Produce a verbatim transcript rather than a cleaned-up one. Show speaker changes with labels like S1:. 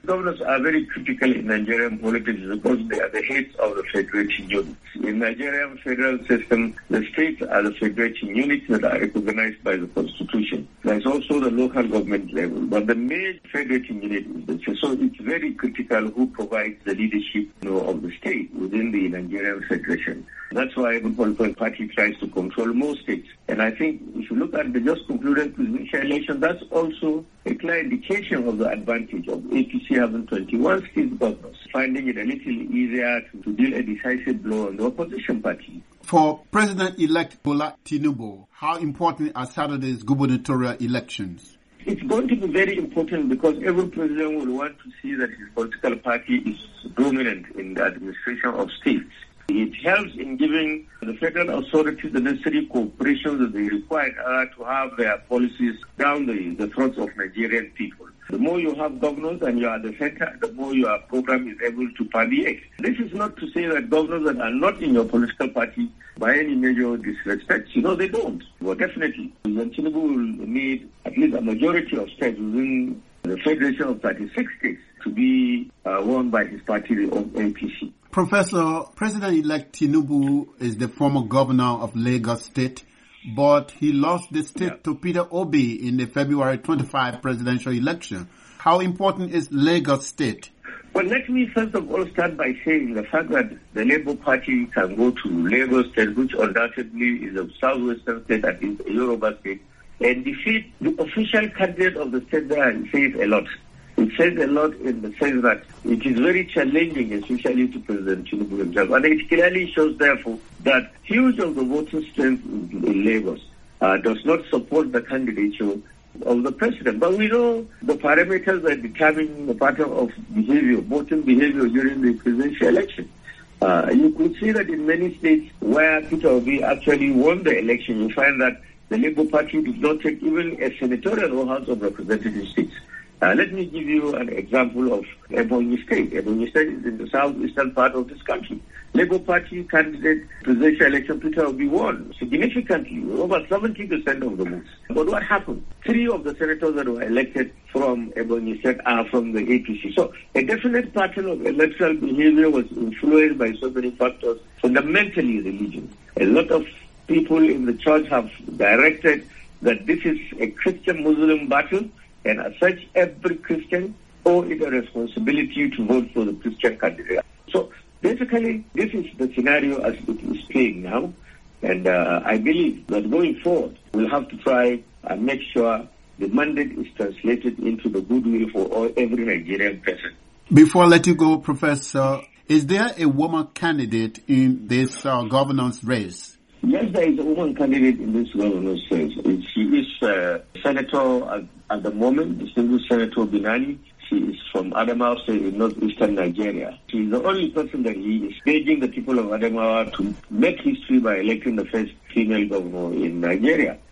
S1: Governors are very critical in Nigerian politics because they are the heads of the federating units. In Nigerian federal system, the states are the federating units that are recognized by the constitution. There's also the local government level, but the main federating unit is the state. So it's very critical who provides the leadership, you know, of the state within the Nigerian federation. That's why every political party tries to control most states. And I think if you look at the just concluded presidential election, that's also a clear indication of the advantage of A P C having twenty-one state governors, finding it a little easier to, to deal a decisive blow on the opposition party.
S2: For President-elect Bola Tinubu, how important are Saturday's gubernatorial elections?
S1: It's going to be very important because every president will want to see that his political party is dominant in the administration of states. It helps in giving the federal authorities the necessary cooperation that they require uh, to have their policies down the, the throats of Nigerian people. The more you have governors and you are at the center, the more your program is able to permeate. This is not to say that governors that are not in your political party by any measure disrespect. You know, they don't. Well, definitely, Tinubu will need at least a majority of states within the federation of thirty-six states to be uh, won by his party, the A P C.
S2: Professor, President-elect Tinubu is the former governor of Lagos State, but he lost the state yeah. to Peter Obi in the February twenty-fifth presidential election. How important is Lagos State?
S1: Well, let me first of all start by saying the fact that the Labour Party can go to Lagos State, which undoubtedly is a southwestern state and is a Yoruba state, and defeat the official candidate of the state there, says a lot. It says a lot in the sense that it is very challenging, especially to President Tinubu himself. And it clearly shows, therefore, that huge of the voting strength in Lagos uh, does not support the candidature of the president. But we know the parameters that determine the pattern of behavior, voting behavior during the presidential election. Uh, you could see that in many states where Peter Obi actually won the election, you find that the Labour Party did not take even a senatorial or House of Representative seats. Uh, let me give you an example of Ebonyi State. Ebonyi State is in the southeastern part of this country. Labour Party candidate presidential election Peter Obi won significantly, over seventy percent of the votes. But what happened? Three of the senators that were elected from Ebonyi State are from the A P C. So a definite pattern of electoral behavior was influenced by so many factors, fundamentally religion. A lot of people in the church have directed that this is a Christian-Muslim battle, and as such, every Christian owes it a responsibility to vote for the Christian candidate. So basically, this is the scenario as it is playing now. And uh, I believe that going forward, we'll have to try and make sure the mandate is translated into the goodwill for all, every Nigerian person.
S2: Before I let you go, Professor, is there a woman candidate in this uh, governance race?
S1: Yes, there is a woman candidate in this governance race. She is uh, Senator at, at the moment, distinguished Senator Binani. She is from Adamawa State in northeastern Nigeria. She is the only person that he is begging the people of Adamawa to make history by electing the first female governor in Nigeria.